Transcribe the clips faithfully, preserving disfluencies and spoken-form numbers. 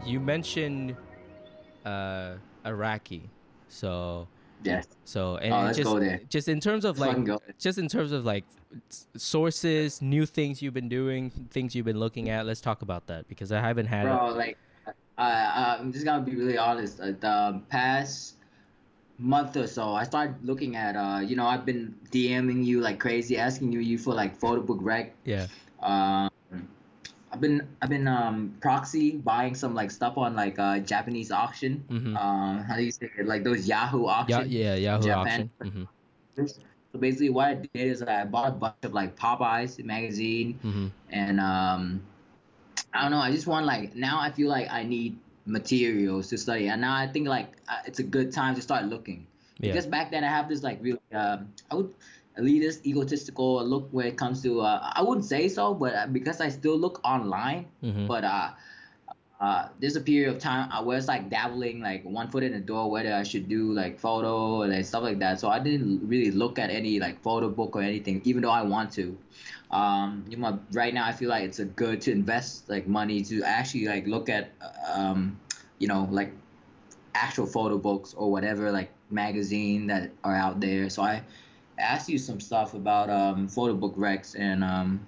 you mentioned uh, Iraqi, so Yes. so and, Oh, and let's just go there. just in terms of Let's like fucking go. just in terms of like s- sources, new things you've been doing, things you've been looking at. Let's talk about that because I haven't had a Bro, like, uh, I'm just gonna be really honest. Uh, the past month or so, I started looking at, uh, you know, I've been DMing you like crazy, asking you you for like photo book rec. yeah Um, I've been I've been um proxy buying some like stuff on like uh Japanese auction. mm-hmm Um, how do you say it? Like those Yahoo yeah auction yeah in Yahoo Japan. auction mm-hmm So basically, what I did is I bought a bunch of like Popeyes magazine, mm-hmm and um, I don't know. I just want like now I feel like I need materials to study, and now I think like uh, it's a good time to start looking yeah because back then I have this like real um, I would elitist, egotistical look when it comes to uh, I wouldn't say so, but uh, because I still look online, mm-hmm but uh, uh, there's a period of time uh, where it's like dabbling, like one foot in the door, whether I should do like photo and like, stuff like that. So I didn't really look at any like photo book or anything, even though I want to. Um, you know, right now I feel like it's a good to invest like money to actually like look at, um, you know, like actual photo books or whatever like magazine that are out there. So I asked you some stuff about um, photo book recs and um,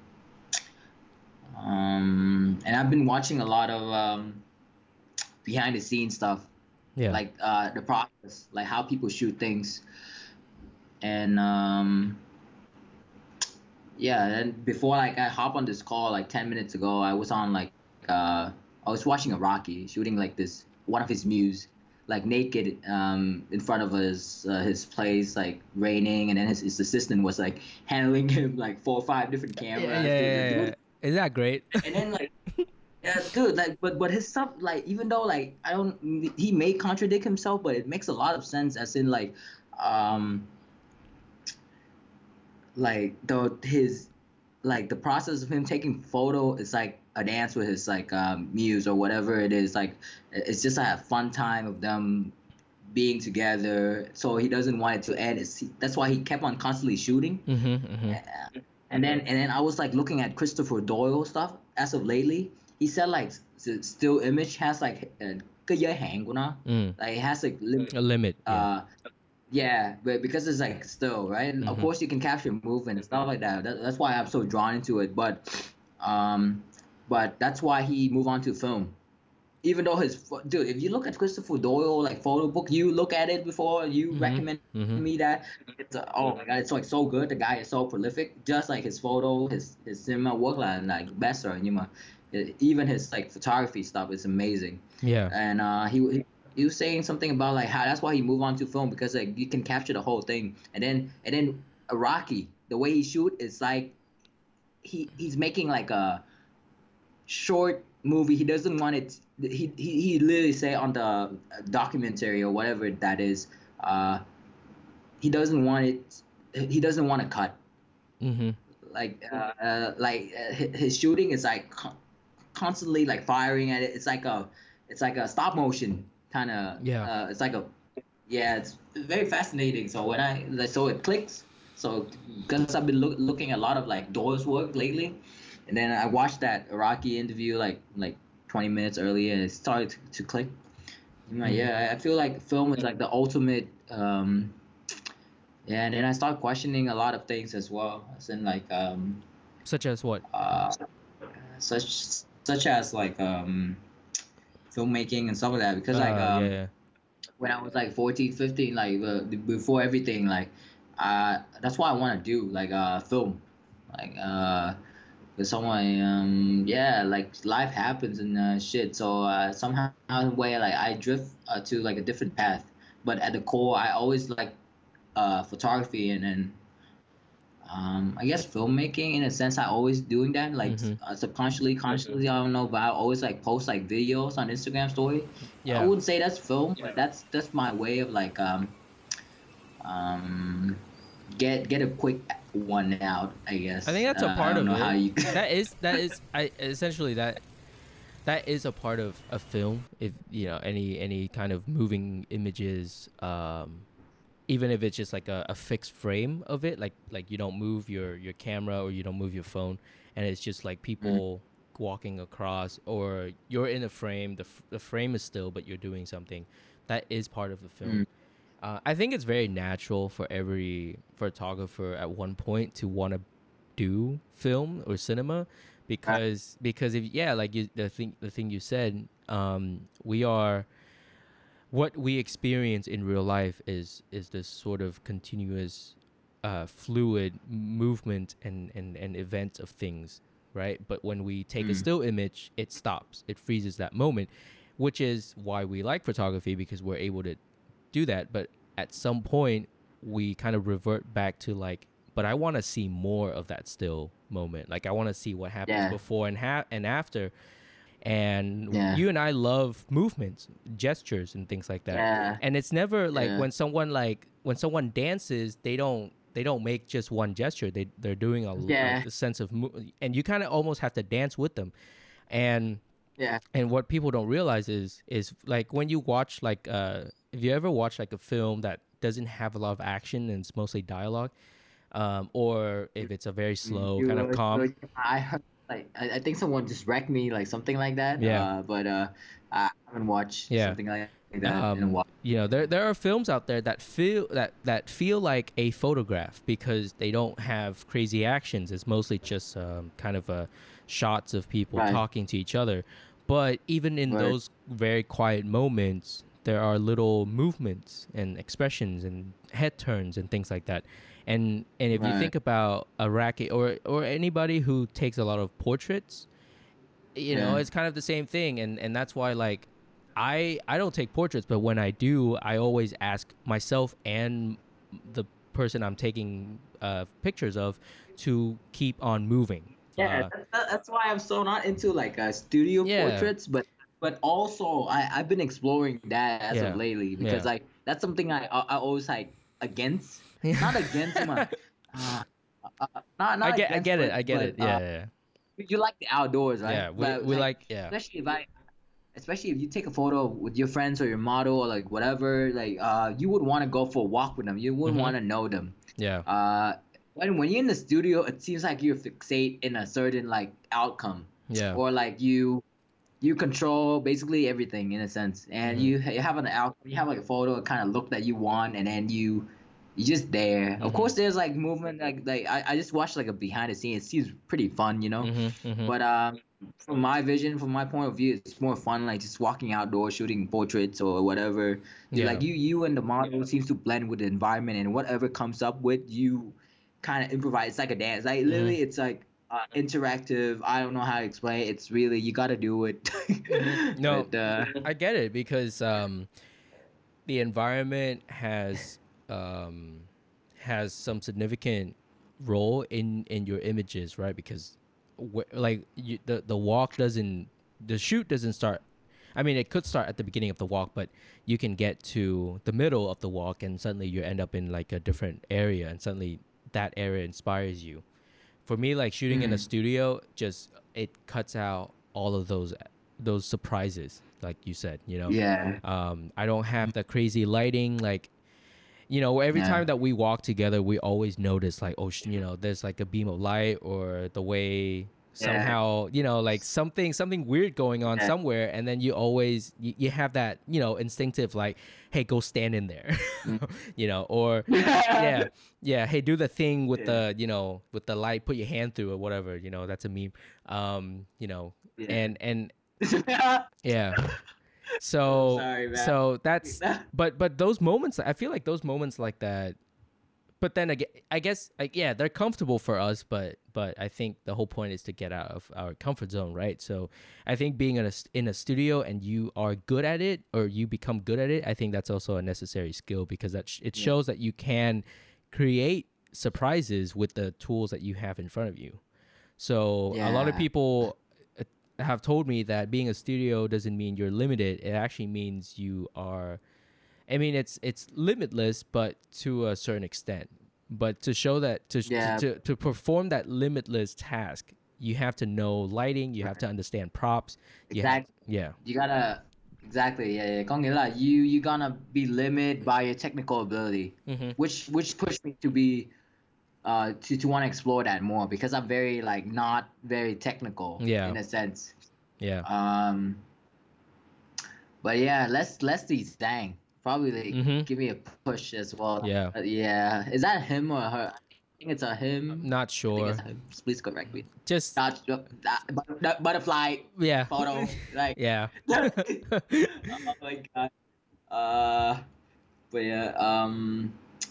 um, and I've been watching a lot of um, behind the scenes stuff yeah like uh the process like how people shoot things and um yeah and before like I hop on this call like ten minutes ago I was on like uh I was watching a Rocky shooting like this one of his muse like naked um in front of his uh, his place like raining and then his, his assistant was like handling him like four or five different yeah yeah, cameras dude, yeah, dude. yeah. Is that great? And then like yeah, dude, like, but but his stuff, like, even though like I don't, he may contradict himself, but it makes a lot of sense. As in, like, um, like the his, like the process of him taking photo is like a dance with his like um, muse or whatever it is. Like, it's just like a fun time of them being together. So he doesn't want it to end. It's, that's why he kept on constantly shooting. mm-hmm mm-hmm And then and then I was like looking at Christopher Doyle stuff as of lately. He said like s- still image has like uh, cái giới hạn của nó. mm. Like it has like lim- A limit, yeah. uh yeah, but because it's like still right. And of mm-hmm course you can capture movement and stuff like that. that. That's why I'm so drawn into it. But um, but that's why he moved on to film even though his dude, if you look at Christopher Doyle like photo book, you look at it before you mm-hmm recommend mm-hmm me that. It's uh, oh my god, it's like so good. The guy is so prolific, just like his photo, his his cinema work là like best rồi nhưng mà even his like photography stuff is amazing. yeah And uh, he he he was saying something about like how that's why he moved on to film because like you can capture the whole thing. And then and then Rocky, the way he shoot is like he he's making like a short movie. He doesn't want it. He he, he literally say on the documentary or whatever that is. Uh, he doesn't want it. He doesn't want to cut. mm-hmm Like uh, uh like uh, his shooting is like con- constantly like firing at it. It's like a it's like a stop motion kind of. yeah Uh, it's like a yeah. It's very fascinating. So when I like, so it clicks. So because I've been look, looking at a lot of like Doors work lately, and then I watched that Iraqi interview like like twenty minutes earlier, and it started to, to click. I'm like, mm. yeah, I feel like film is like the ultimate. Um, yeah, and then I start questioning a lot of things as well, as in like um, Such as what? uh, such such as like um, filmmaking and stuff like that. Because like uh yeah um, yeah when I was like fourteen, fifteen, like uh, before everything, like uh, that's what I want to do, like uh, film, like uh. With someone um yeah like life happens and uh, shit so uh, somehow way like I drift uh, to like a different path but at the core I always like uh photography and then um I guess filmmaking in a sense I always doing that like mm-hmm uh, subconsciously consciously I don't know but I always like post like videos on Instagram story. I yeah wouldn't say that's film but that's that's my way of like um um get get a quick one out I I guess think that's a uh, I part don't of know how it. you That is that is I essentially that that is a part of a film. If you know any any kind of moving images, um, even if it's just like a, a fixed frame of it, like like you don't move your your camera or you don't move your phone, and it's just like Mhm. people walking across, or you're in a frame. The f- the frame is still, but you're doing something. That is part of the film. Mm. Uh, I think it's very natural for every photographer at one point to want to do film or cinema, Right. because because if yeah, like you, the thing the thing you said, um, we are what we experience in real life is is this sort of continuous, uh, fluid movement and, and, and events of things, right? But when we take a Mm. still image, it stops, it freezes that moment, which is why we like photography, because we're able to do that. But at some point, we kind of revert back to like, but I want to see more of that still moment. Like I want to see what happens Yeah. before and ha- and after. And Yeah. you and I love movements, gestures, and things like that. Yeah. And it's never like Yeah. when someone like when someone dances, they don't they don't make just one gesture. They they're doing a, Yeah. a sense of mo- and you kind of almost have to dance with them. And Yeah. and what people don't realize is is like when you watch like uh if you ever watch like a film that doesn't have a lot of action and it's mostly dialogue, um, or if it's a very slow You, kind of uh, calm. you- I heard like I, I think someone just wrecked me like something like that. Yeah. Uh, but uh, I haven't watched Yeah. something like that in a um, while. you know, there there are films out there that feel that that feel like a photograph because they don't have crazy actions. It's mostly just um, kind of uh, shots of people Right. talking to each other. But even in Right. those very quiet moments, there are little movements and expressions and head turns and things like that. And and if you Right. think about a racket or or anybody who takes a lot of portraits, you know, Yeah. it's kind of the same thing. And and that's why like I I don't take portraits, but when I do, I always ask myself and the person I'm taking uh, pictures of to keep on moving. Yeah, Uh, that's, that- that's why I'm so not into like uh, studio Yeah. portraits, but but also I I've been exploring that as Yeah. of lately because Yeah. like that's something I I, I always like against, not against my, uh, uh, not not I get I against, get it. but I get but it. Yeah, uh, yeah, you like the outdoors, yeah. right? Yeah, we But we like like yeah. especially if I especially if you take a photo with your friends or your model or like whatever, like uh you would want to go for a walk with them. You wouldn't Mhm. want to know them. Yeah. Uh, when when you're in the studio, it seems like you're fixate in a certain like outcome, Yeah. or like you you control basically everything in a sense, and Mhm. you you have an outcome, you have like a photo kind of look that you want, and then you you just there. Of Mhm. course, there's like movement, like like I, I just watched like a behind the scenes. It seems pretty fun, you know. Mhm. Mhm. But um, from my vision, from my point of view, it's more fun like just walking outdoors, shooting portraits or whatever. You- Yeah. Like you, you and the model seems to blend with the environment, and whatever comes up with you, kind of improvise. It's like a dance. Like Mm-hmm. literally, it's like uh, interactive. I don't know how to explain it. It's really you got to do it. Mhm. No, But, uh, I get it because um, the environment has um, has some significant role in in your images, right? Because wh- like you, the the walk doesn't the shoot doesn't start. I mean, it could start at the beginning of the walk, but you can get to the middle of the walk, and suddenly you end up in like a different area, and suddenly that area inspires you. For me, like shooting in a Mm. studio, just it cuts out all of those those surprises, like you said. You know, yeah, um, I don't have the crazy lighting, like you know, every Yeah. time that we walk together, we always notice like, oh, sh- you know, there's like a beam of light or the way somehow, you know, like something something weird going on Yeah. somewhere, and then you always you, you have that, you know, instinctive like, hey, go stand in there, you know, or yeah, yeah, hey, do the thing with Yeah. the, you know, with the light, put your hand through it, whatever, you know, that's a meme, um, you know, Yeah. and and yeah. yeah. So sorry, man. so that's but but those moments, I feel like those moments like that. But then again, I guess like yeah, they're comfortable for us, but but I think the whole point is to get out of our comfort zone, right? So I think being in a s- in a studio and you are good at it, or you become good at it, I think that's also a necessary skill, because that sh- it Yeah. shows that you can create surprises with the tools that you have in front of you. So a lot of Yeah. people uh, have told me that being a studio doesn't mean you're limited. It actually means you are. I mean, it's it's limitless, but to a certain extent. But to show that to Yeah. to, to, to perform that limitless task, you have to know lighting. You have to understand props. You have, Exactly. yeah. You gotta exactly, yeah, yeah. Có nghĩa là you you gonna be limited by your technical ability, Mm-hmm. which which pushed me to be uh to, to want to explore that more because I'm very like not very technical Yeah. in a sense. Yeah. Um, but yeah, Les Leslie Zhang probably like Mm-hmm. give me a push as well. Yeah. Uh, yeah, is that him or her? I think it's a I'm him. not I think it's sure. a him. Please correct me. Just That, that, but- butterfly yeah. photo, like. Yeah. Oh my god. Uh, but yeah. Um,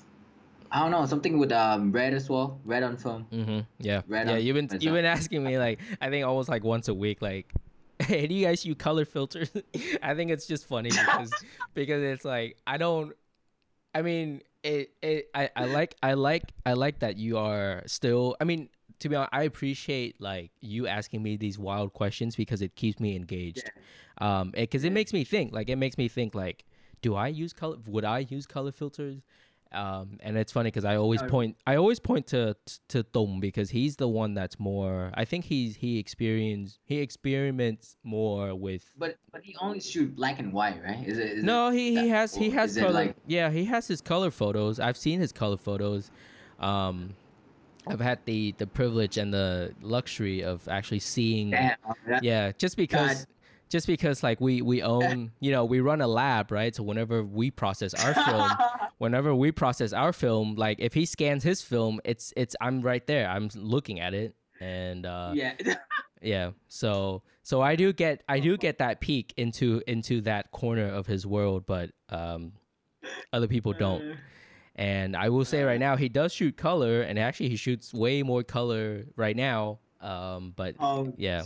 I don't know, something with um red as well. Red on film. Mm-hmm. Yeah. Red Yeah. on You've been film is you've up. been asking me like I think almost like once a week like, hey, do you guys use color filters? I think it's just funny because because it's like I don't. I mean it. It. I. I like. I like. I like that you are still. I mean, to be honest, I appreciate like you asking me these wild questions because it keeps me engaged. Um, because it, it makes me think. Like it makes me think. Like, do I use color? Would I use color filters? Um, and it's funny because I always No. point. I always point to to Tom because he's the one that's more. I think he's he experience he experiments more with. But but he only shoot black and white, right? Is it? Is No, it he, he that- has he or has is it color. like- Yeah, he has his color photos. I've seen his color photos. Um, I've had the the privilege and the luxury of actually seeing. Damn, that- Yeah, just because just because like we we own, you know, we run a lab, right? So whenever we process our film, whenever we process our film, like if he scans his film, it's it's I'm right there. I'm looking at it and uh yeah. yeah. So so I do get I do get that peek into into that corner of his world, but um other people don't. And I will say right now he does shoot color and actually he shoots way more color right now. Um but Oh yeah.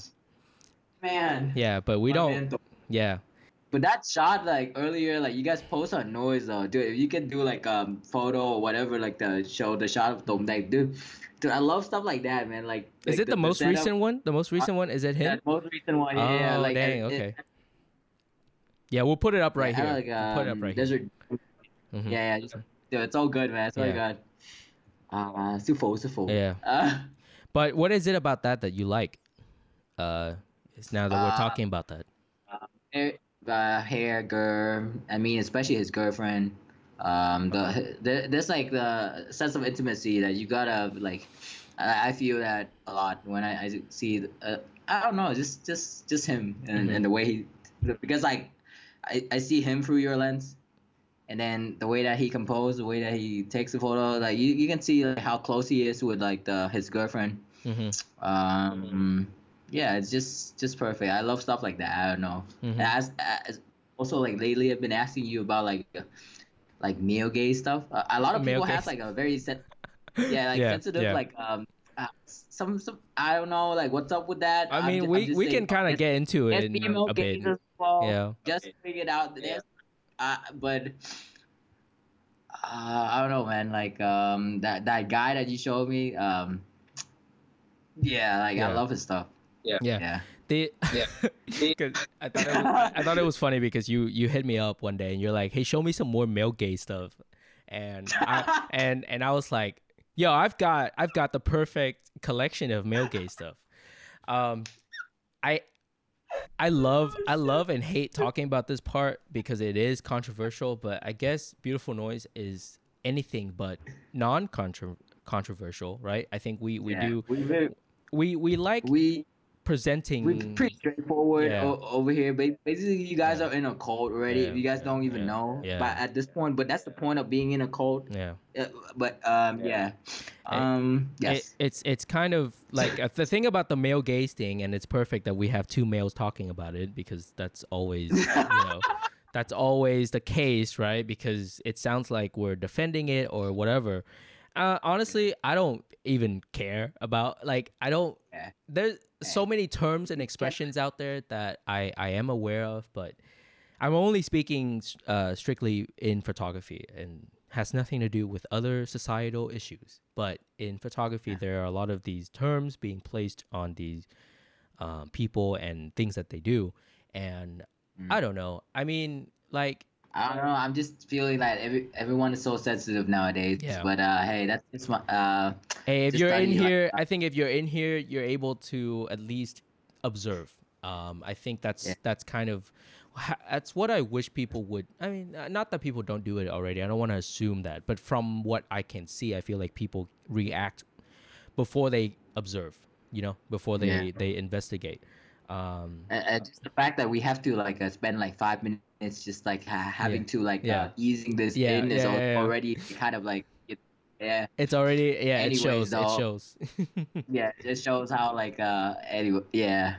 man. Yeah, but we My don't man, though. yeah. But that shot like earlier, like you guys post on noise though, dude. If you can do like um photo or whatever, like the show the shot of Tom, like dude, dude, I love stuff like that, man. Like, Is like it the, most setup- recent one? The most recent one is it Yeah, him? the most recent one. Yeah, yeah, Oh, like dang, it- okay. it- Yeah, we'll put it up right yeah, here. Like, We'll put it up um, right here. Desert. Mhm. Yeah, yeah, just, dude, it's all good, man. It's all Yeah. good. Uh, still full, still full. Yeah. Uh, But what is it about that that you like? Uh, it's now that we're Uh, talking about that. hair, uh, hair, girl. I mean, especially his girlfriend. Um, the, the there's like the sense of intimacy that you gotta like. I, I feel that a lot when I, I see. Uh, I don't know, just just just him and, Mhm. and the way he, because like, I, I see him through your lens, and then the way that he composed, the way that he takes the photo, like you, you can see like how close he is with like the his girlfriend. Mm-hmm. Um, yeah, it's just just perfect. I love stuff like that. I don't know. Mhm. And as, as also like lately, I've been asking you about like uh, like male gay stuff. Uh, a lot of Male people have gaze. like a very set, yeah, like Yeah, sensitive yeah. like um. Uh, some some I don't know like what's up with that. I I'm mean, ju- I'm we just we saying, can kind of there's- get into it there's in female a bit. gays as well. Yeah. Just figured out that there's, uh, but uh, I don't know, man. Like um, that that guy that you showed me, um, yeah, like Yeah. I love his stuff. Yeah. Yeah. The, Yeah. 'cause I thought it was, I thought it was funny because you you hit me up one day and you're like, "Hey, show me some more male gay stuff," and I, and and I was like, "Yo, I've got I've got the perfect collection of male gay stuff." Um, I I love I love and hate talking about this part because it is controversial, but I guess Beautiful Noise is anything but non controversial, right? I think we we Yeah. do We very- we we like we presenting. we pretty straightforward Yeah. o- over here. Ba- Basically, you guys Yeah. are in a cult already. Yeah, If you guys yeah, don't even yeah, know, yeah. but at this point, but that's the point of being in a cult. Yeah. Uh, but um, yeah, um, yes. It, it's it's kind of like uh, the thing about the male gaze thing, and it's perfect that we have two males talking about it because that's always you know that's always the case, right? Because it sounds like we're defending it or whatever. Uh, honestly, I don't even care about like I don't. Yeah. There's so many terms and expressions out there that I I am aware of, but I'm only speaking uh, strictly in photography and has nothing to do with other societal issues. But in photography, there are a lot of these terms being placed on these um, people and things that they do. And I don't know. I mean, like, I don't know. I'm just feeling that every everyone is so sensitive nowadays. Yeah. But uh, hey, that's just my uh. hey, if Just you're in study, like, here, I think if you're in here, you're able to at least observe. Um, I think that's Yeah. that's kind of ha- that's what I wish people would. I mean, uh, not that people don't do it already. I don't want to assume that, but from what I can see, I feel like people react before they observe. You know, before Yeah. they they investigate. Um, And, and just the fact that we have to like uh, spend like five minutes just like ha- having Yeah. to like Yeah. uh, easing this Yeah, in is yeah, al- yeah, yeah. already kind of like it, yeah. it's already yeah. It Anyways, shows. It though, shows. yeah, it just shows how like uh anyway yeah.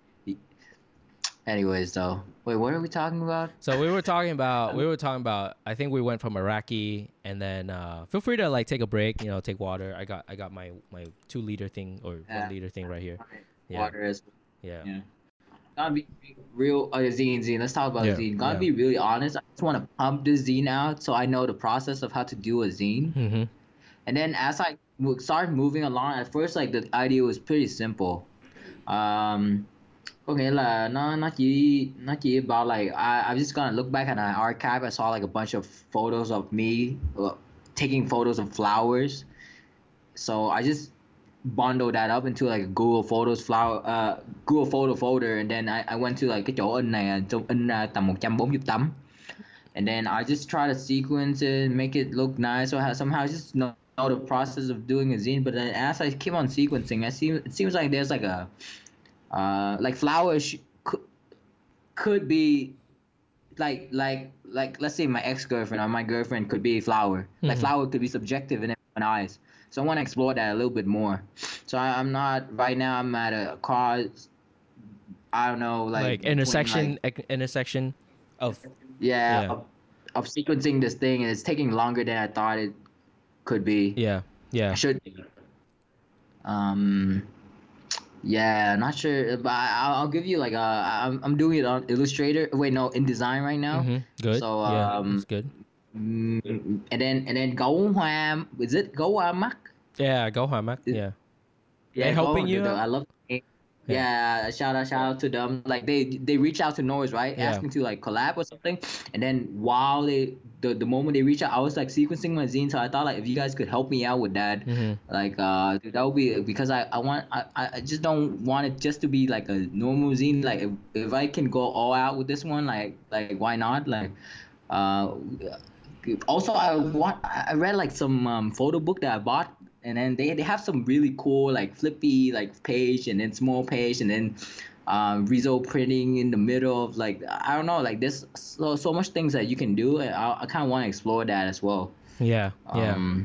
Anyways, though, wait, what are we talking about? So we were talking about we were talking about I think we went from Iraqi and then uh, feel free to like take a break, you know, take water. I got I got my my two liter thing or Yeah. one liter thing right here. Yeah. Water is Yeah. yeah. Gotta be real. Uh, zine, zine. Let's talk about Yeah, zine. Gotta yeah. be really honest. I just want to pump the zine out so I know the process of how to do a zine. Mm-hmm. And then as I mo- started moving along, at first like the idea was pretty simple. Um, có nghĩa là nó nó chỉ nó chỉ about like I I'm just gonna look back at my archive. I saw like a bunch of photos of me uh, taking photos of flowers. So I just bundled that up into like a Google Photos flower uh Google photo folder, and then I, I went to like cái chỗ in này trong in uh, tầm một trăm bốn mươi tấm, and then I just try to sequence it, make it look nice, or have, somehow just know, know the process of doing a zine. But then as I keep on sequencing, I see it seems like there's like a uh like flowers could could be like like like let's say my ex-girlfriend or my girlfriend could be a flower. Like Mhm. flower could be subjective in everyone's eyes. So I want to explore that a little bit more. So I, I'm not right now. I'm at a cause. I don't know, like, Like between, intersection like, ec- intersection of yeah, Yeah. Of, of sequencing this thing, and it's taking longer than I thought it could be. yeah yeah. Should be. Um. Yeah, not sure, but I, I'll I'll give you like a. I'm I'm doing it on Illustrator. Wait, no, InDesign right now. Mm-hmm. Good. So, yeah, um, it's good. Mm, and then and then Gấu Hoa, is it Gấu Hoa Mắt? Yeah, go Hamak. Yeah. Yeah, They helping Gấu- you the- out? I love. Yeah, shout out, shout out to them. Like they they reach out to Noise, right? Yeah. Asking to like collab or something. And then while they the, the moment they reach out, I was like sequencing my zine. So I thought like if you guys could help me out with that, Mm-hmm. like uh dude, that would be because I I want I, I just don't want it just to be like a normal zine. Like if, if I can go all out with this one, like like why not? Like uh also I want I read like some um, photo book that I bought, and then they, they have some really cool like flippy like page and then small page and then um Rizzo printing in the middle of like I don't know, like there's so, so much things that you can do, and I, I kind of want to explore that as well. Yeah. Yeah. Um,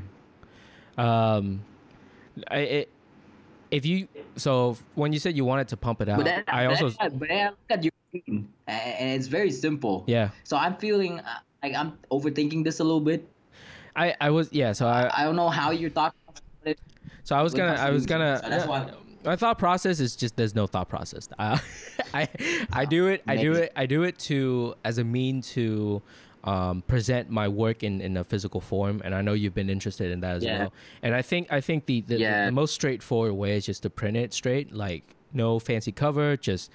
Um, I it, if you so when you said you wanted to pump it out, but then I but also then, but then I look at your screen, and and it's very simple. yeah. So I'm feeling uh, like I'm overthinking this a little bit. I I was yeah. So I I don't know how you're talking about it. so I was with gonna I was custom gonna. music, so that's why- My thought process is just there's no thought process. Uh, I I do it I do Maybe. it I do it to as a mean to um, present my work in, in a physical form, and I know you've been interested in that as Yeah. well. And I think I think the the, Yeah. the most straightforward way is just to print it straight, like no fancy cover, just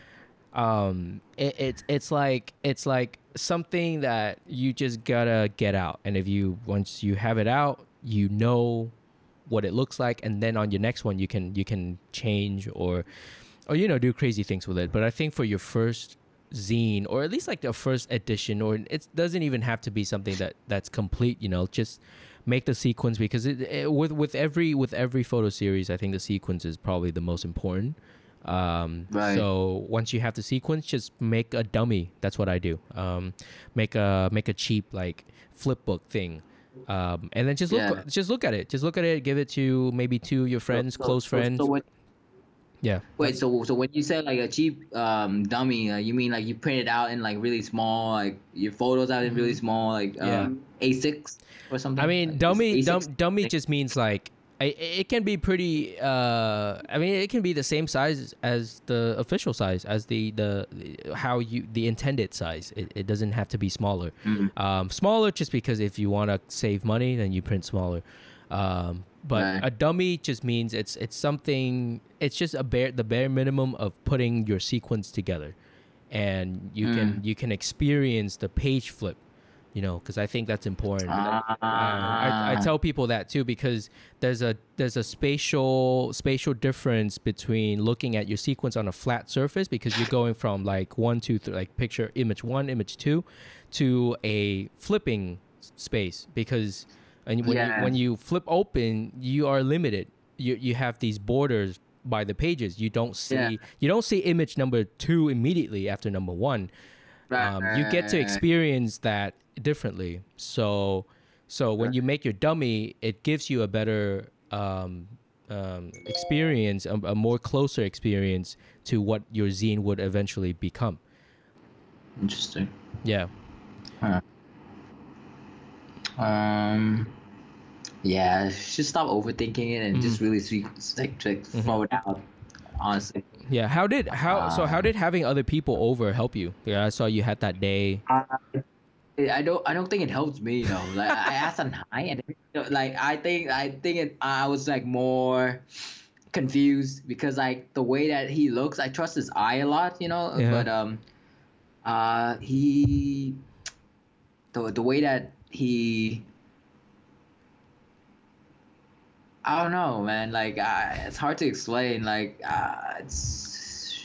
um it, it's it's like it's like something that you just gotta get out, and if you once you have it out, you know what it looks like, and then on your next one you can you can change or or you know do crazy things with it. But I think for your first zine, or at least like the first edition, or it doesn't even have to be something that that's complete, you know, just make the sequence, because it, it with with every with every photo series I think the sequence is probably the most important. Um Right. so once you have the sequence, just make a dummy. That's what I do. Um make a make a cheap like flip book thing. Um, and then just look, Yeah. just look at it. Just look at it. Give it to maybe two of your friends, So- close so- friends. So when, yeah. wait, so so when you say like a cheap um dummy, uh, you mean like you print it out in like really small, like your photos out in really small, like Yeah. um, A six or something? I mean, Like, dummy, is dum, A six dummy just means like I, it can be pretty. Uh, I mean, it can be the same size as the official size, as the the how you the intended size. It, it doesn't have to be smaller. Mhm. Um, smaller just because if you want to save money, then you print smaller. Um, but Right. a dummy just means it's it's something. It's just a bare the bare minimum of putting your sequence together, and you can Mm. you can experience the page flip. you know, because I think that's important. Uh, I, I tell people that too, because there's a there's a spatial spatial difference between looking at your sequence on a flat surface, because you're going from like one two three, like picture image one, image two, to a flipping space, because and when Yeah. you, when you flip open, you are limited. You you have these borders by the pages. You don't see Yeah. you don't see image number two immediately after number one. Um, you get to experience that differently. So, so when you make your dummy, it gives you a better um, um, experience, a, a more closer experience to what your zine would eventually become. Interesting. Yeah. Huh. Um. Yeah, just stop overthinking it and Mhm. just really sweet, like, like throw it out. Honestly. Yeah. How did how so how Uh, did having other people over help you? Yeah, I saw you had that day. I, I don't I don't think it helps me though. Like I asked on high and like I think I think it I was like more confused because like the way that he looks, I trust his eye a lot, you know. Yeah. But um, uh, he the the way that he I don't know, man. Like uh, it's hard to explain. Like uh, it's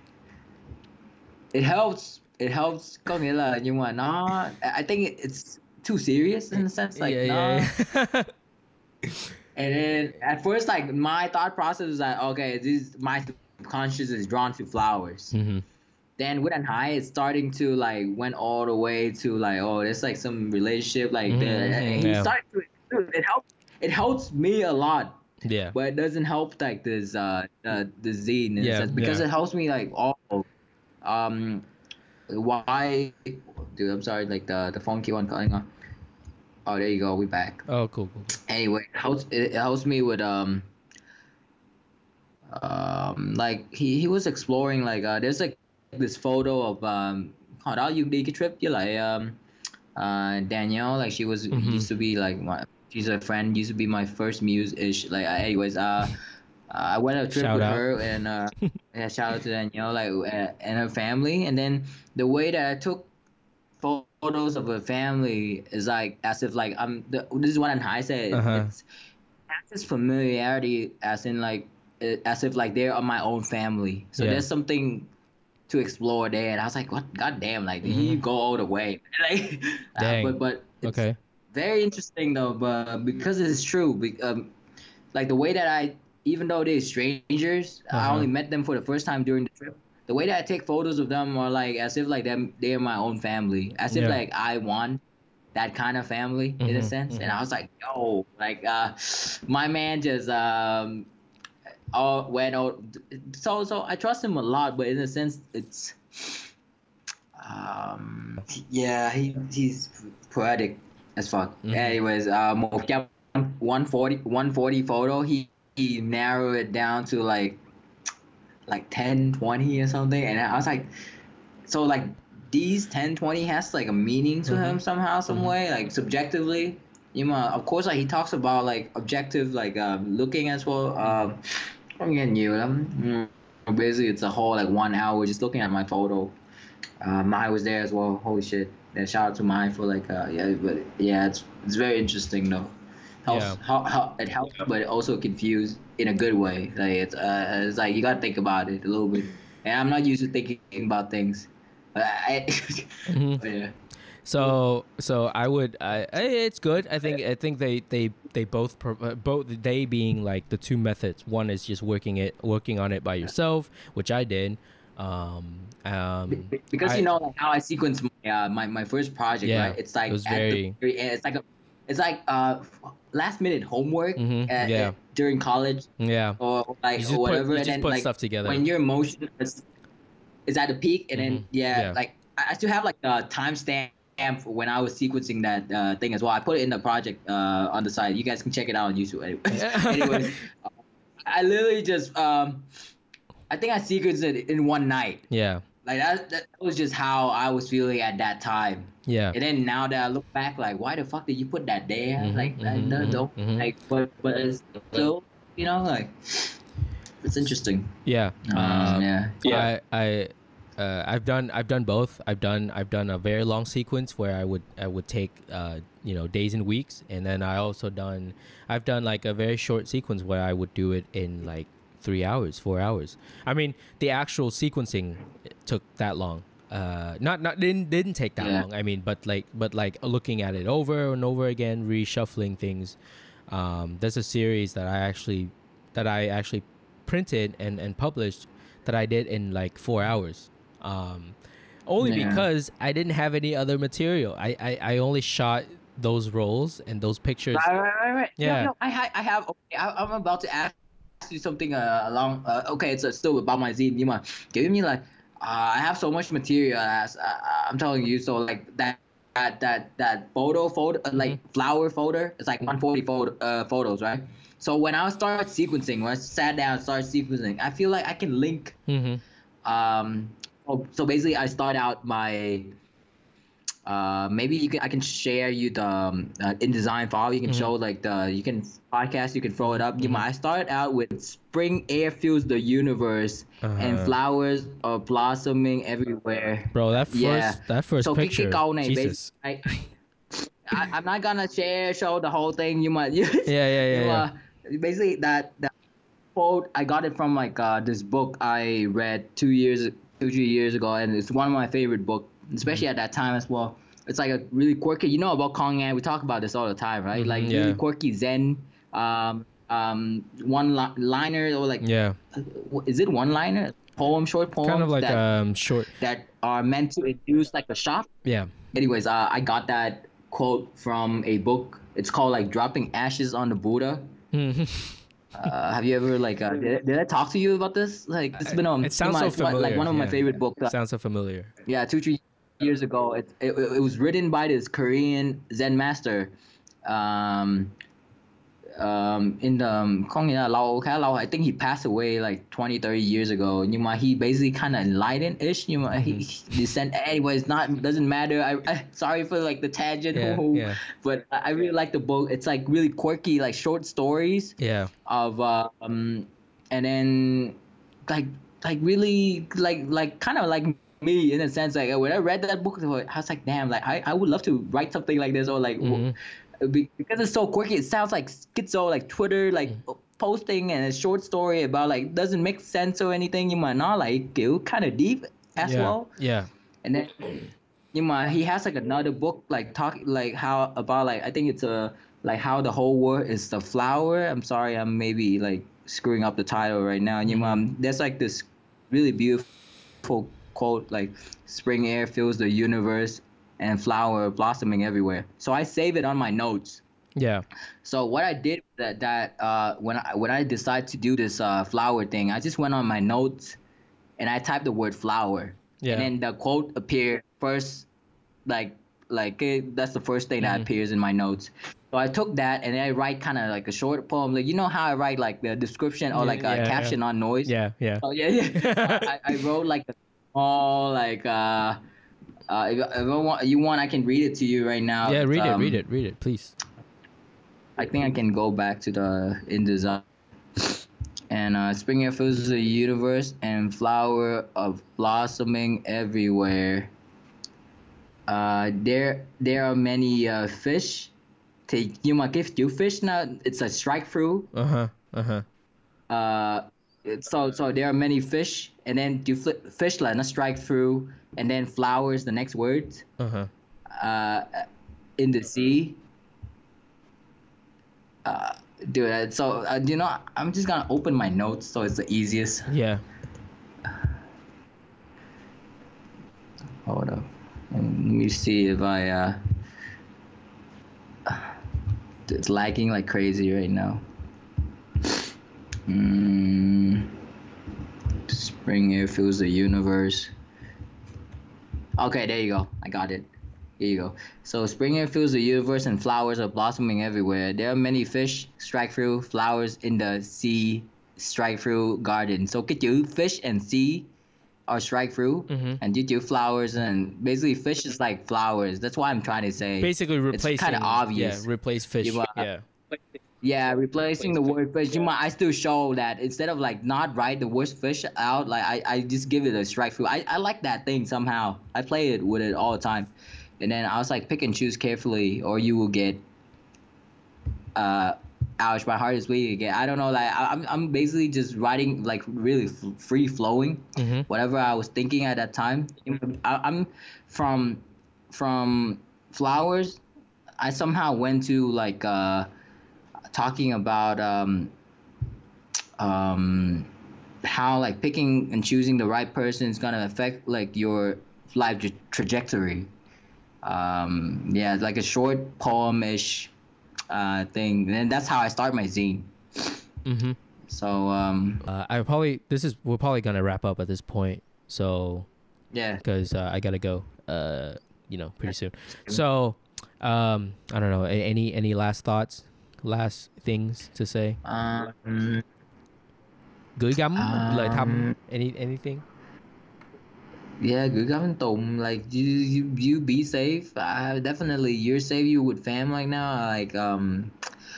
it helps. It helps. Có nghĩa là nhưng mà nó I think it, it's too serious in a sense. Like yeah, no. yeah. And then at first, like my thought process was like, okay, this my subconscious is drawn to flowers. Mhm. Then with an high, it's starting to like went all the way to like, oh, there's like some relationship. Like Mhm, the, mhm, he yeah. started to dude, it helps. It helps me a lot, Yeah. but it doesn't help like this uh, uh the zine in a Yeah, sense, because yeah. it helps me like oh um why dude I'm sorry, like the the phone keep on calling on. Oh, there you go, we back. Oh, cool, cool. Anyway, it helps it helps me with um um like he he was exploring like uh there's like this photo of um hồi đó you đi cái trip với lại um uh Danielle, like she was Mhm. used to be like my she's a friend, used to be my first muse ish, like uh, anyways uh I went on a trip Shout with out. her and uh yeah, shout out to Danielle, like uh, and her family. And then the way that I took photos of her family is like as if like I'm the, this is what I said, Uh-huh. it's has this familiarity as in like uh, as if like they're my own family, so Yeah. there's something to explore there. And I was like, what, god damn, like Mhm. you go all the way. Like uh, Dang. but but it's Okay. very interesting though, but because it's true, be- um, like the way that I, even though they're strangers, I Uh-huh. only met them for the first time during the trip. The way that I take photos of them are like as if like them they're my own family, as if Yeah. like I want that kind of family in a Mhm, sense. And mhm. I was like, yo, like uh, my man just um, all went out. So so I trust him a lot, but in a sense, it's um, yeah, he he's poetic as fuck. Mhm. Anyways, uh, một trăm one forty one forty photo, he he narrowed it down to like like ten twenty or something, and I was like, so like these ten twenty has like a meaning to him Mhm. somehow, some Mhm. way, like subjectively. You know, of course, like he talks about like objective, like um, looking as well. Um, I'm getting you. Um, basically, it's a whole like one hour just looking at my photo. Uh, Mai was there as well. Holy shit! Yeah, shout out to Mai for like uh, yeah, but yeah, it's it's very interesting though. Helps, Yeah. how, how it helps, but it also confused in a good way. Like it's uh, it's like you gotta think about it a little bit. And I'm not used to thinking about things. But I, Mhm. but yeah. So so I would I I- it's good. I think I think they they they both pro- uh, both they being like the two methods. One is just working it working on it by yourself, which I did. Um um Be- because I- you know like how I sequence my uh, my, my first project, Yeah, right? It's like it was at very- the very end. It's like a it's like uh last minute homework Mhm, at, yeah. at- during college yeah. or like You just or put- whatever. you and just then put like stuff together. when your emotion is, is at the peak, and Mhm, then yeah, yeah. like I I still have like a timestamp for when I was sequencing that uh, thing as well. I put it in the project uh, on the side. You guys can check it out on YouTube. Anyways, anyways uh, I literally just um I think I sequenced it in one night. Yeah. Like that, that was just how I was feeling at that time. Yeah. And then now that I look back, like, why the fuck did you put that there? Mhm, like, I mhm, don't, mhm, don't mhm. like, but but it's still, you know, like, it's interesting. Yeah. Um, Um, yeah. I I uh, I've done I've done both. I've done I've done a very long sequence where I would I would take uh, you know days and weeks, and then I also done I've done like a very short sequence where I would do it in like three hours, four hours. I mean, the actual sequencing took that long. Uh, not not didn't didn't take that Yeah. long. I mean, but like but like looking at it over and over again, reshuffling things. Um, there's a series that I actually that I actually printed and and published that I did in like four hours. Um, only Yeah. because I didn't have any other material. I, I, I only shot those roles and those pictures. Right, right, right, right. Yeah. No, no, I, ha- I have. Okay, I, I'm about to ask you something. Uh, along. Uh, okay, it's uh, still about my zine. Nhưng mà kiểu như like, uh, I have so much material. As uh, I'm telling you, so like that. That, that that photo photo uh, like Mm-hmm. flower folder, it's like one forty photo, uh, photos, right? So when I start sequencing, when I sat down and started sequencing, I feel like I can link. Mm-hmm. Um, so, so basically, I start out my. Uh, maybe you can I can share you the um, uh, InDesign file. You can Mhm. show like the you can podcast. You can throw it up. You Mhm. might I started out with spring air fills the universe and Uh-huh. flowers are blossoming everywhere. Bro, that first Yeah. that first So cái picture. cái câu này, Jesus. basi- I, I I'm not gonna share show the whole thing. You might. Yeah, Yeah, yeah, yeah, yeah. Basically, that that quote I got it from like uh, this book I read two years two three years ago, and it's one of my favorite book, especially at that time as well. It's like a really quirky. You know about Kong An? We talk about this all the time, right? Mhm, Like yeah. really quirky Zen, um, um, one li- liner or like Yeah. uh, is it one liner? Poem, short poems Kind of like that, um short. that are meant to induce like a shock. Yeah. Anyways, uh, I got that quote from a book. It's called like Dropping Ashes on the Buddha. Mhm. Uh, have you ever like uh, did, did I talk to you about this? Like it's been um It sounds my- so familiar. like one of my yeah. favorite books. Uh, Sounds so familiar. yeah, two three years ago. It, it it was written by this Korean Zen master. Um, um, in the um, có nghĩa là lâu khá lâu. I think he passed away like twenty, thirty years ago. Nhưng mà he basically kind of enlightened ish. Nhưng mà he, he sent anyway. It's not doesn't matter. I, I sorry for like the tangent. Yeah, yeah. But I I really like the book. It's like really quirky, like short stories Yeah. of uh, um, and then like like really like like kind of like me in a sense. Like when I read that book, I was like, damn, like I, I would love to write something like this or like. Mhm. Be- because it's so quirky, it sounds like schizo, like Twitter, like posting and a short story about like doesn't make sense or anything. You might not like kiểu kind of deep as Yeah. well. Yeah. And then you might he has like another book like talk like how about like I think it's a like how the whole world is the flower. I'm sorry, I'm maybe like screwing up the title right now. And you um, there's like this really beautiful quote like spring air fills the universe and flower blossoming everywhere. So I save it on my notes. Yeah. So what I did that that uh, when I when I decided to do this uh, flower thing, I just went on my notes and I typed the word flower, Yeah. and then the quote appeared first, like like it, that's the first thing that appears in my notes. So I took that and then I write kind of like a short poem, like you know how I write like the description or Yeah, like a yeah, caption on noise. Yeah. Yeah. Oh yeah, yeah. I, I wrote like a small like uh, uh if, if I want you want I can read it to you right now. Yeah. Read it. Um, Read it. Read it, please. I think I can go back to the InDesign. And uh, spring air fills the universe and flower of blossoming everywhere. Uh, there there are many uh, fish. Thì nhưng mà cái chữ fish now it's a strike through. Uh huh. Uh huh. Uh, so so there are many fish, and then you flip fish là nó strike through, and then flowers the next words. Uh huh. Uh, in the sea. Uh, dude, uh, so uh, you know, I'm just gonna open my notes so it's the easiest. Yeah. Hold up. Let me see if I uh it's lagging like crazy right now. Mm, spring air fills the universe. Okay, there you go. I got it. Here you go. So spring air fills the universe and flowers are blossoming everywhere. There are many fish strike through, flowers in the sea strike through garden. So cái chữ fish and sea are strike through, Mhm. and you do flowers, and basically fish is like flowers. That's what I'm trying to say. Basically replacing. It's kind of obvious. Yeah. Replace fish. You, uh, Yeah. Yeah, replacing the word fish. You might I still show that instead of like not write the word fish out, like I, I just give it a strike through. I, I like that thing somehow. I play it with it all the time. And then I was like pick and choose carefully or you will get uh ouch, my heart is bleeding again. I don't know, like I, I'm I'm basically just writing like really f- free flowing, Mm-hmm. whatever I was thinking at that time. I, I'm from from flowers. I somehow went to like uh talking about um um how like picking and choosing the right person is gonna affect like your life tra- trajectory. Um, yeah, it's like a short poem-ish uh thing, and that's how I start my zine. Mm-hmm. So um, Uh, I probably this is we're probably gonna wrap up at this point. So yeah. because uh, I gotta go. Uh, you know, pretty soon. So, um, I don't know. a- Any any last thoughts? Last things to say? Um, Gửi gắm lời thăm. um, Any anything? yeah, good Gavin Tùng, like you, you, you be safe. Uh, definitely, you're safe. You with fam right now. Like um,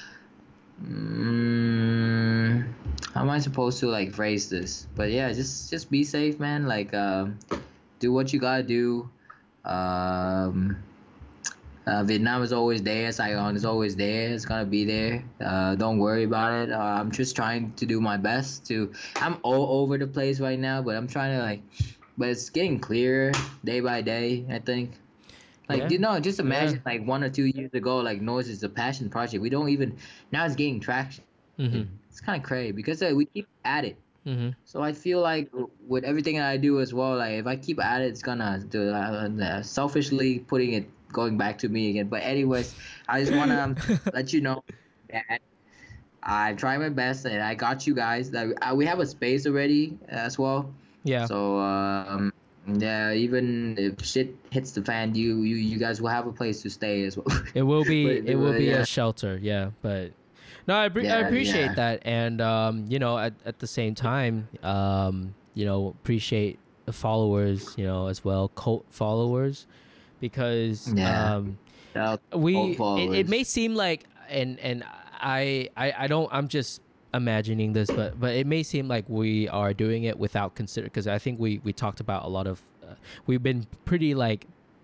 mm, how am I supposed to like phrase this? But yeah, just just be safe, man. Like um, do what you gotta do. Um, uh, Vietnam is always there. Saigon is always there. It's gonna be there. Uh, don't worry about it. Uh, I'm just trying to do my best to. I'm all over the place right now, but I'm trying to like. But it's getting clearer day by day. I think. Like Yeah. you know, just Yeah. imagine like one or two years ago, like noise is a passion project. We don't even now it's getting traction. Mm-hmm. It's kind of crazy because uh, we keep at it. Mm-hmm. So I feel like with everything that I do as well, like if I keep at it, it's gonna do uh, uh, selfishly putting it going back to me again. But anyways, I just wanna let you know that I try my best and I got you guys. Like uh, we have a space already as well. Yeah. So um, yeah, even if shit hits the fan, you you you guys will have a place to stay as well. It will be But, it will uh, be yeah, a shelter, yeah. But no, I, appre- I yeah, appreciate yeah, that, and um, you know, at at the same time, um, you know, appreciate the followers, you know, as well, cult followers, because yeah. um, Uh, old we it, it may followers. seem like and and I, I I don't I'm just imagining this, but but it may seem like we are doing it without consider because I think we we talked about a lot of uh, we've been pretty like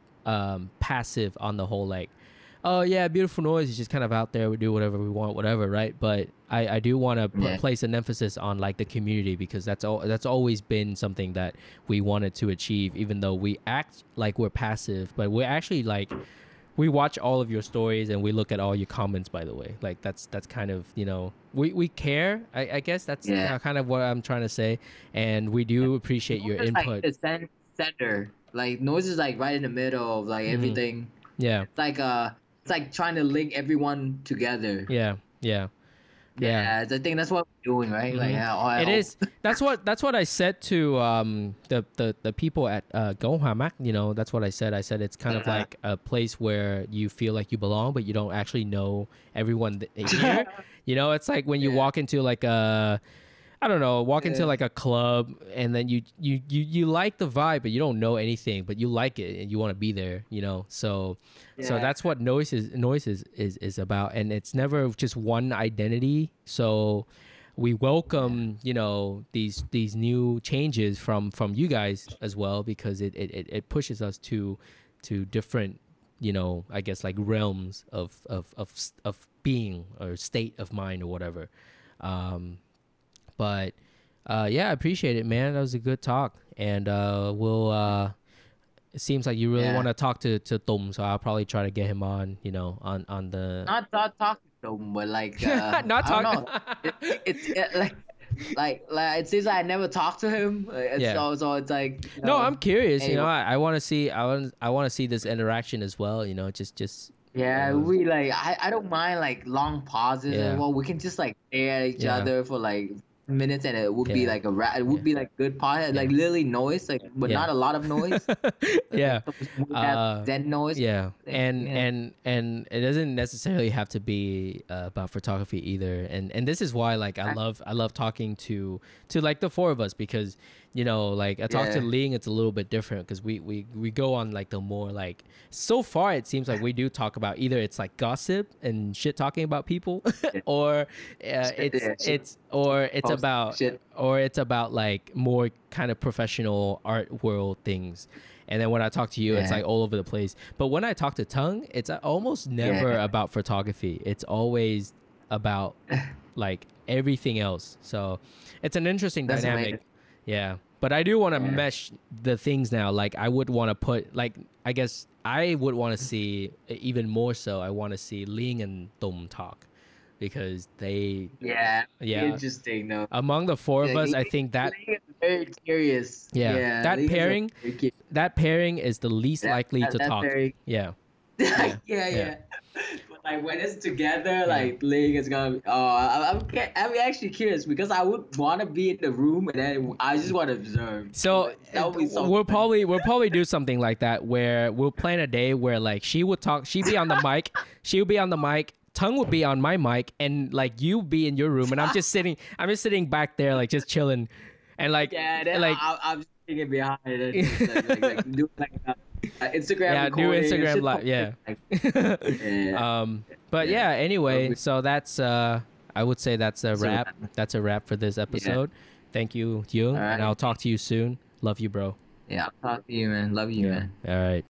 um passive on the whole like oh yeah beautiful noise is just kind of out there, we do whatever we want, whatever, right? But i i do want to p- Yeah, place an emphasis on like the community because that's all that's always been something that we wanted to achieve, even though we act like we're passive, but we're actually like we watch all of your stories and we look at all your comments, by the way. Like that's that's kind of, you know, we we care, i, I guess that's yeah. uh, kind of what I'm trying to say, and we do appreciate your Noise is like input. the cen- center. Like noise is like right in the middle of like Hmm. everything. Yeah, It's like uh, it's like trying to link everyone together. yeah, yeah, yeah. Yeah, I think that's what we're doing, right? Like Hmm. yeah, I It hope. is. That's what. That's what I said to um the the, the people at uh, Gohamak. You know, that's what I said. I said it's kind of Uh, like a place where you feel like you belong, but you don't actually know everyone th- here. You know, it's like when you yeah, walk into like a, I don't know, walk into yeah, like a club and then you you you you like the vibe, but you don't know anything, but you like it and you want to be there. You know, so so yeah, that's what noise is noise is, is is about, and it's never just one identity. So we yeah, welcome, you know, these these new changes from from you guys as well, because it it, it it pushes us to to different, you know, I guess like realms of of of s- of being or state of mind or whatever. um but uh yeah, I appreciate it, man. That was a good talk, and uh we'll uh it seems like you really want yeah. to talk to to Tum, so I'll probably try to get him on, you know, on on the Not not talking to them, but like uh, not I don't talk. know. It, it's it, like like like it seems like I never talked to him. Uh, It's Yeah. so so it's like you No, know. I'm curious. You know, Anyway, I, I want to see. I want. I want to see this interaction as well. You know, just just. yeah, Uh, we like I I don't mind like long pauses as yeah. well. We can just like stare at each Yeah. other for like minutes, and it would be Yeah. like a rap. It would Yeah. be like good part, like Yeah. literally noise, like but Yeah. not a lot of noise. Yeah. We have Uh, Zen noise. yeah. And Yeah. and and it doesn't necessarily have to be uh, about photography either. And and this is why like I I- love I love talking to to like the four of us, because you know, like I talk to Yeah. Ling, it's a little bit different because we, we we go on like the more like, so far it seems like we do talk about either it's like gossip and shit talking about people or uh, it's Yeah, shit. it's or it's Post about shit. or it's about like more kind of professional art world things. And then when I talk to you, it's Yeah. like all over the place. But when I talk to Tung, it's almost never Yeah. about photography. It's always about like everything else. So it's an interesting That's dynamic. amazing. Yeah. But I do want to Yeah. mesh the things now. Like I would want to put like I guess I would want to see even more so. I want to see Ling and Dom talk because they Yeah. Yeah. Interesting though. among the four of Yeah, us, I Ling- think that Ling is very curious. Yeah, that Ling is a pairing- very cu- that pairing is the least that- likely that- to that talk. very- Yeah. yeah, yeah, yeah. But like when it's together, like Ling is gonna. Be, oh, I, I'm ca- I'm actually curious because I would want to be in the room and then I just want to observe. So, that would be so. we'll fun. probably we'll probably do something like that where we'll plan a day where like she would talk, she'd be on the mic, she would be on the mic, Tung would be on my mic, and like you be in your room, and I'm just sitting, I'm just sitting back there like just chilling, and like Yeah, then like I, I'm just thinking behind it, and just, like, like, like, do like a, a Instagram. yeah, do recording and Instagram shit live, yeah. like- yeah. um, but Yeah. yeah. Anyway, we- so that's uh, I would say that's a So, wrap. That's a wrap for this episode. Thank you, Young, and Alright. I'll talk to you soon. Love you, bro. Yeah, I'll talk to you, man. Love you, man. All right.